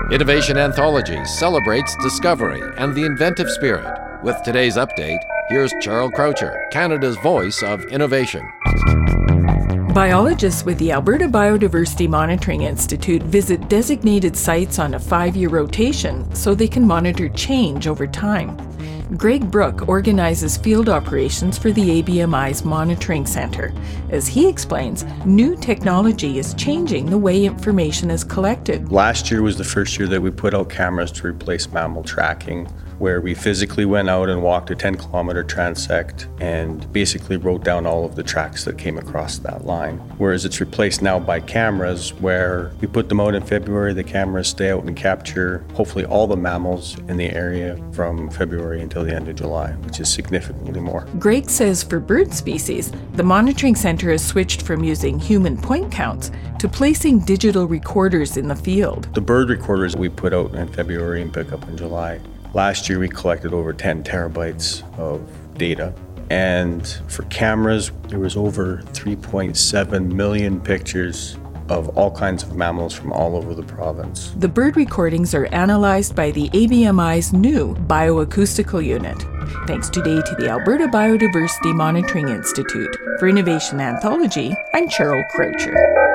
Innovation Anthology celebrates discovery and the inventive spirit. With today's update, here's Charles Croucher, Canada's voice of innovation. Biologists with the Alberta Biodiversity Monitoring Institute visit designated sites on a 5-year rotation so they can monitor change over time. Greg Brook organizes field operations for the ABMI's Monitoring Centre. As he explains, new technology is changing the way information is collected. Last year was the first year that we put out cameras to replace mammal tracking, where we physically went out and walked a 10-kilometer transect and basically wrote down all of the tracks that came across that line. Whereas it's replaced now by cameras, where we put them out in February, the cameras stay out and capture hopefully all the mammals in the area from February until the end of July, which is significantly more. Greg says for bird species, the monitoring centre has switched from using human point counts to placing digital recorders in the field. The bird recorders we put out in February and pick up in July. Last year we collected over 10 terabytes of data. And for cameras, there was over 3.7 million pictures of all kinds of mammals from all over the province. The bird recordings are analyzed by the ABMI's new bioacoustical unit. Thanks today to the Alberta Biodiversity Monitoring Institute. For Innovation Anthology, I'm Cheryl Croucher.